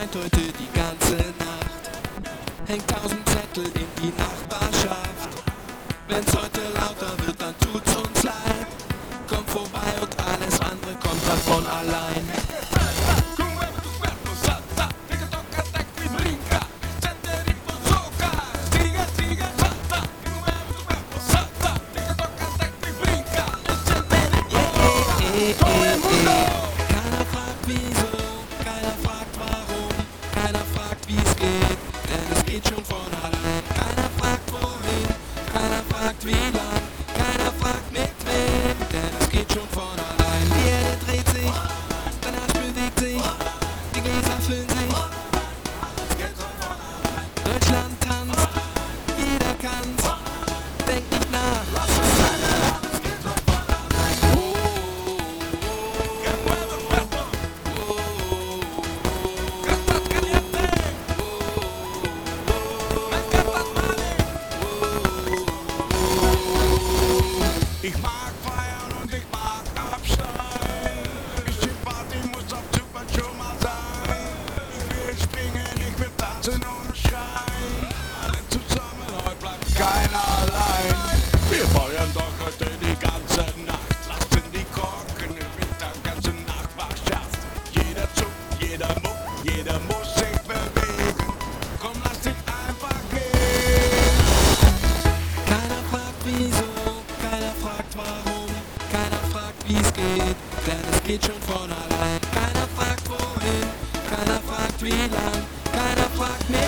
scheint heute die ganze Nacht. Hängt 1000 Zettel in die Nachbarschaft. Wenn's heute lauter wird, dann tut's uns leid. Kommt vorbei und alles andere kommt dann von allein. Keiner fragt wieso, keiner fragt warum, keiner fragt wie's geht, denn es geht schon von allein. Keiner fragt wohin, keiner fragt wie lang, keiner fragt mit wem, denn es geht schon von allein. Die Erde dreht sich, dein Arsch bewegt sich, die Gläser füllen sich. Deutschland tanzt, jeder kann's, denk nicht nach, lass es sein. Ich mag feiern und ich mag abschreien. Ich will Party, muss auf Super schon mal sein. Ich will springen, ich will tanzen und schreien. Alle zusammen, heute bleibt keiner allein. Wir feiern doch heute die ganze Nacht. Lassen die Korken mit der ganzen Nachbarschaft. Jeder zuckt, jeder muckt, jeder muss sich bewegen. Komm, lass dich einfach gehen. Keiner fragt wieso, keiner fragt warum, keiner fragt wie's geht, denn es geht schon von allein. Keiner fragt wohin, keiner fragt wie lang, keiner fragt mehr.